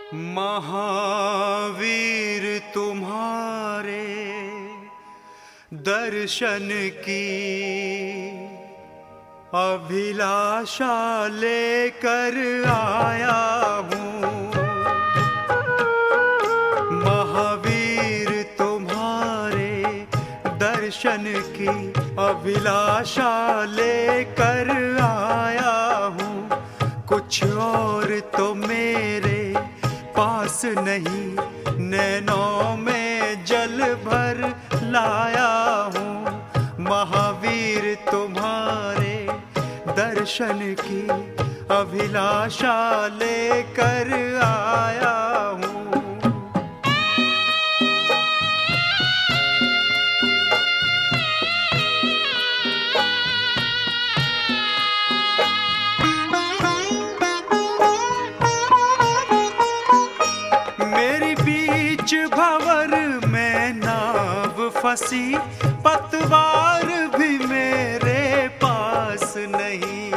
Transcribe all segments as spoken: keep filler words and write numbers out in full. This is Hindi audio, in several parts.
महावीर तुम्हारे दर्शन की अभिलाषा लेकर आया हूँ। महावीर तुम्हारे दर्शन की अभिलाषा लेकर आया हूँ। कुछ और तो मेरे पास नहीं, नैनों में जल भर लाया हूँ। महावीर तुम्हारे दर्शन की अभिलाषा लेकर आया हूँ। मेरी बीच भंवर में नाव फंसी, पतवार भी मेरे पास नहीं।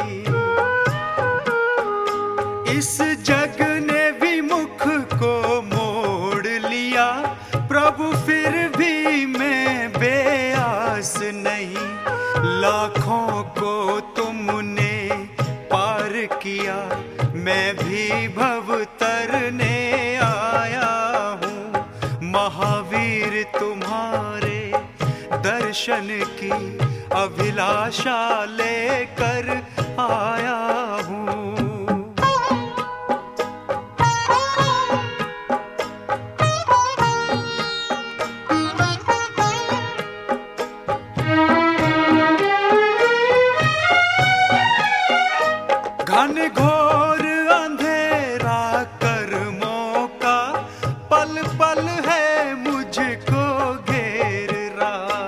इस जग ने भी मुख को मोड़ लिया, प्रभु फिर भी मैं बेआस नहीं। लाखों को तुमने पार किया, मैं भी भव तरने आया हूँ। महावीर तुम्हारे दर्शन की अभिलाषा लेकर आया हूँ। घन घोर अंधेरा कर्मों का पल पल है मुझको घेर रहा।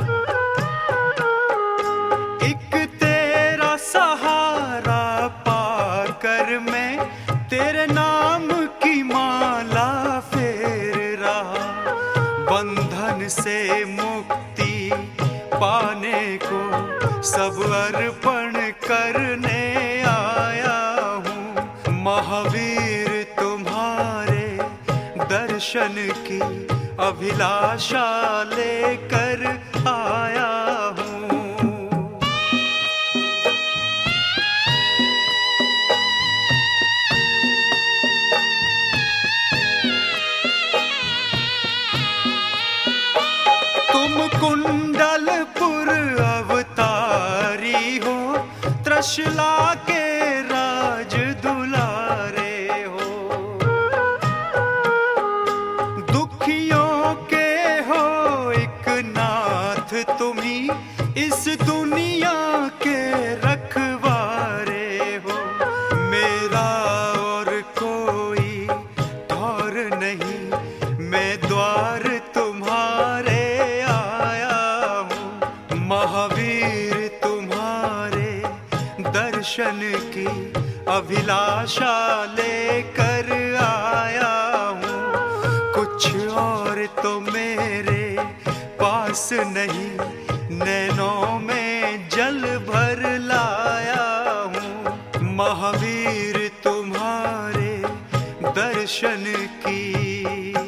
एक तेरा सहारा पाकर मैं तेरे नाम की माला फेर रहा। बंधन से मुक्ति पाने को सब अर्पण करने आया हूँ। महावीर तुम्हारे दर्शन की अभिलाषा लेकर आया हूँ। तुम कुंडलपुर अवतारी हो, त्रिशला के राज दुलारे हो। दुखियों के हो एक नाथ तुम्ही, इस दुनिया के रखवारे हो। मेरा और कोई और नहीं, मैं द्वार तुम्हारे आया हूँ। महावीर तुम्हारे दर्शन की अभिलाषा लेकर आया हूँ। कुछ और तो मेरे पास नहीं, नैनों में जल भर लाया हूँ। महावीर तुम्हारे दर्शन की